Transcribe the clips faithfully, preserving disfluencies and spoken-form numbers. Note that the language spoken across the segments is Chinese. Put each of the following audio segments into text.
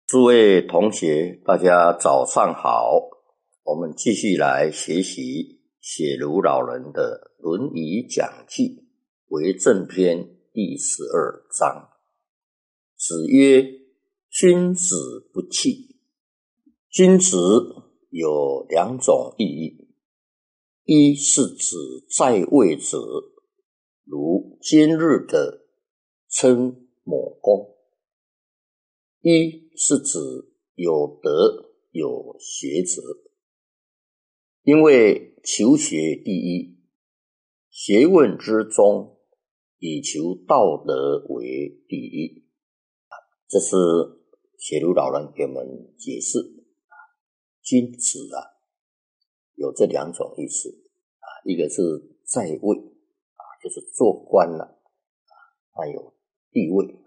诸位同学，大家早上好。我们继续来学习写如老人的《论语讲记》为政篇第十二章。子曰：君子不器。君子有两种意义，一是指在位者，如今日的称某公；一是指有德有学者。因为求学第一，学问之中以求道德为第一。这是写如老人给我们解释，君子啊有这两种意思啊，一个是在位啊，就是做官了啊，他有地位。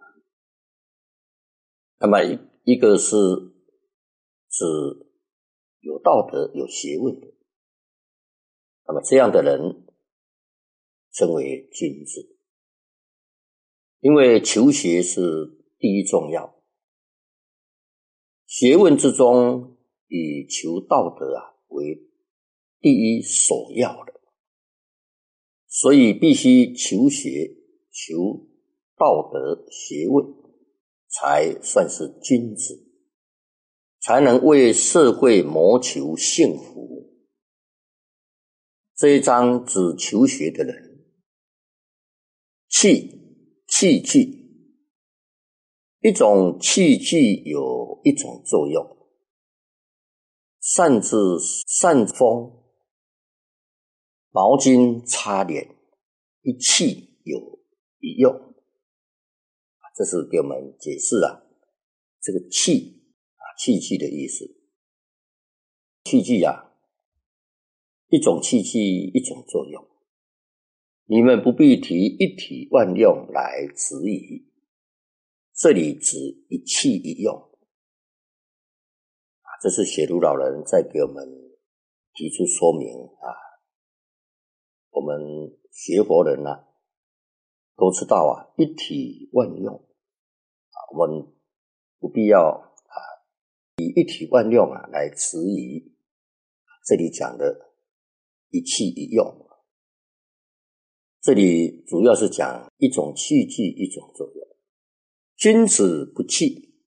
那么一一个是指有道德有学问的，那么这样的人称为君子。因为求学是第一重要，学问之中以求道德啊为第一首要的，所以必须求学求道德学问，才算是君子，才能为社会谋求幸福。这一章指求学的人，器器具，一种器具有一种作用，扇子扇风，毛巾擦脸，一器有一用。这是给我们解释啊，这个器啊，器具的意思。器具啊，一种器具一种作用，你们不必提一体万用来质疑，这里指一器一用啊，这是写如老人在给我们提出说明啊。我们学佛人啊都知道啊，一体万用，我们不必要啊以一体万用啊来质疑这里讲的一器一用。这里主要是讲一种器具一种作用。君子不器，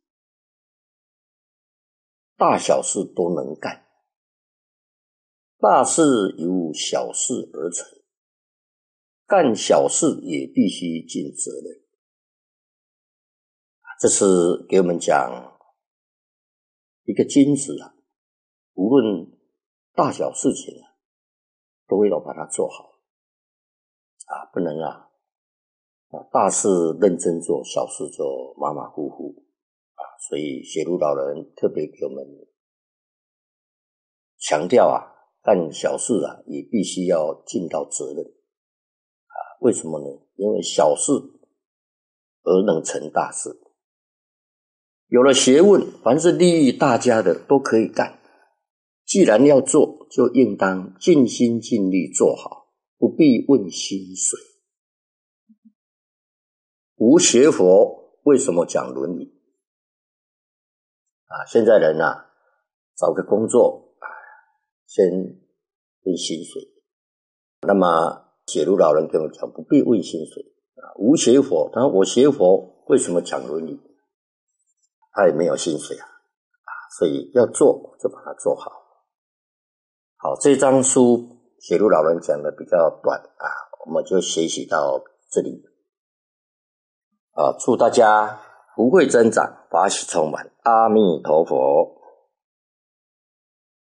大小事都能干，大事由小事而成，干小事也必须尽责任。这是给我们讲一个君子啊，无论大小事情啊，都要把它做好啊，不能啊啊大事认真做，小事就马马虎虎啊。所以写如老人特别给我们强调啊，干小事啊也必须要尽到责任啊。为什么呢？因为小事而能成大事。有了学问，凡是利益大家的都可以干。既然要做，就应当尽心尽力做好，不必问薪水。无学佛为什么讲伦理啊？现在人啊找个工作先问薪水，那么写如老人跟我讲不必问薪水啊。无学佛，他说我学佛为什么讲伦理？他也没有薪水啊，所以要做就把它做好。好，这张书写如老人讲的比较短啊，我们就学习到这里啊。祝大家福慧增长，法喜充满，阿弥陀佛。